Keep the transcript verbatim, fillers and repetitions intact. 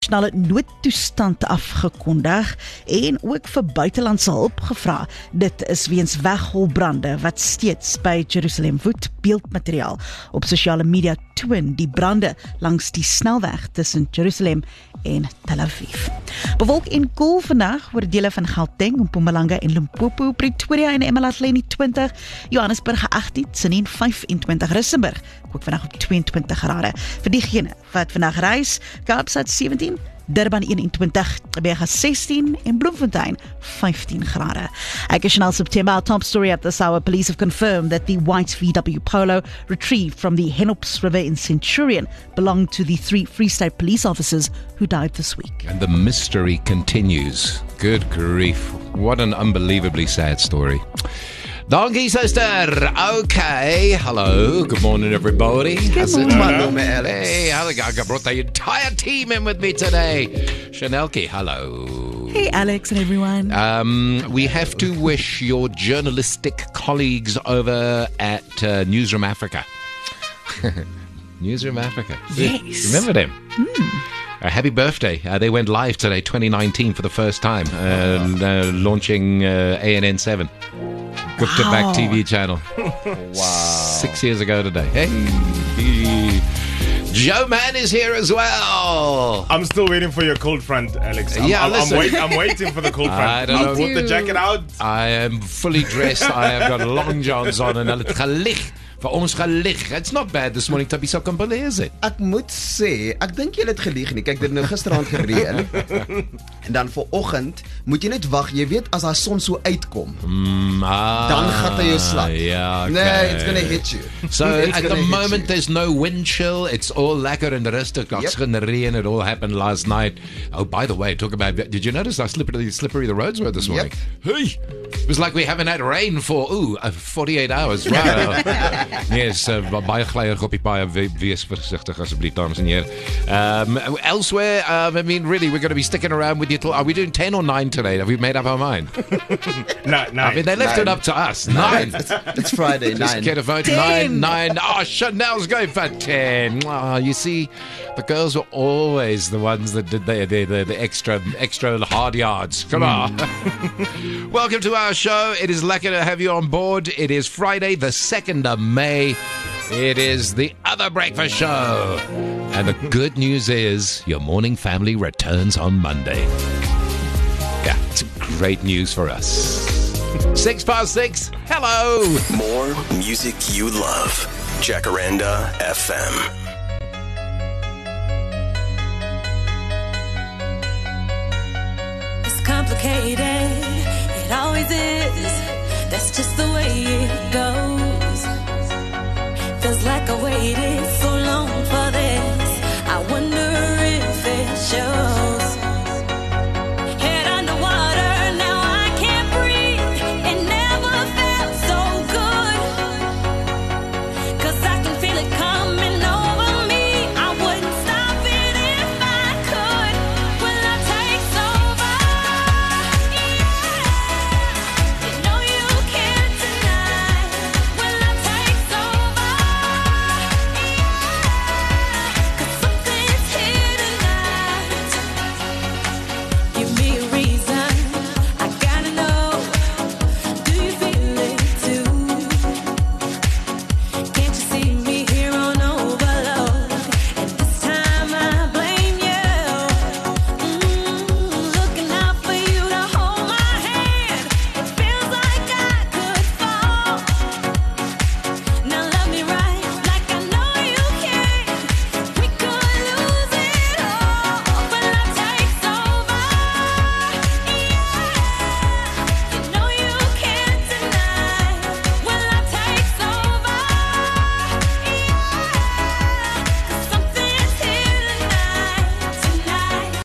nasionale noodtoestand afgekondig en ook vir buitelandse hulp gevra. Dit is weens weggolbrande wat steeds by Jerusalem woed. Beeldmateriaal op sosiale media toon die brande langs die snelweg tussen Jerusalem en Tel Aviv. Bewolk en koel vandag oor dele van Gauteng, Mpumalanga en Limpopo, Pretoria en eMalahleni twintig, Johannesburg agttien, Tshwane vyf-en-twintig, Rissenburg ook vandag op twee-en-twintig grade. Vir diegene wat vandag reis, Kaapstad sewentien, Durban een-en-twintig, Berge sestien en Bloemfontein vyftien grade. Ek is Chanel September. Our top story at this hour, police have confirmed that the white V W Polo retrieved from the Henops River in Centurion belonged to the three Free State police officers who died this week. And the mystery continues. Good grief. What an unbelievably sad story. Donkey sister. Okay. Hello. Good morning, everybody. Good morning. Hello, Alex. Hey, hello. I brought the entire team in with me today. Chanelke, hello. Hey Alex and everyone. Um, we have to wish your journalistic colleagues over at uh, Newsroom Africa. Newsroom Africa. Yes. Remember them? Hmm. Uh, happy birthday. Uh, they went live today, twenty nineteen, for the first time, uh, uh, launching uh, A N N seven. Good to back T V channel. Wow. Six years ago today. Hey. Joe Man is here as well. I'm still waiting for your cold front, Alex. I'm, Yeah, I'm, listen. I'm, wait, I'm waiting for the cold front. I don't I'll know. put the jacket out. I am fully dressed. I have got long johns on and hulle het gelig. Vir ons gelig. It's not bad this morning to be so company, is it? Ek moet sê, ek dink jy het gelieg nie. Kyk, dit het nou gisteraand gereën. En dan vanoggend moet jy net wag. Jy weet as daai son so uitkom, Mm, ah, dan gaan hy jou slap. Yeah, okay. Nee, it's gonna hit you. So It's at gonna the hit moment you. there's no wind chill. It's all lekker and rustig. It's Yep. going to rain. It all happened last night. Oh, by the way, talk about, did you notice how slippery, slippery the roads were this morning? Hey, it was like we haven't had rain for, ooh, uh, forty-eight hours. Wow. Yes, uh, baie gleier op die paai. Wees versigtig asseblief, dames en heren. Um, elsewhere, um, I mean, really, we're going to be sticking around with you till, are we doing ten or nine today? Have we made up our mind? No, no. I mean, they left Nine. it up to us. Nine. It's, it's Friday, Just nine. get a vote. Nine, nine. Oh, Chanel's going for ten. Oh, you see, the girls were always the ones that did the the, the, the extra extra hard yards. Come on. Welcome to our show. It is lucky to have you on board. It is Friday, the second of May. It is the Other Breakfast Show. And the good news is your morning family returns on Monday. Yeah, it's great news for us. Six past six. Hello. More music you love. Jacaranda F M. It's complicated, it always is. That's just the way it goes.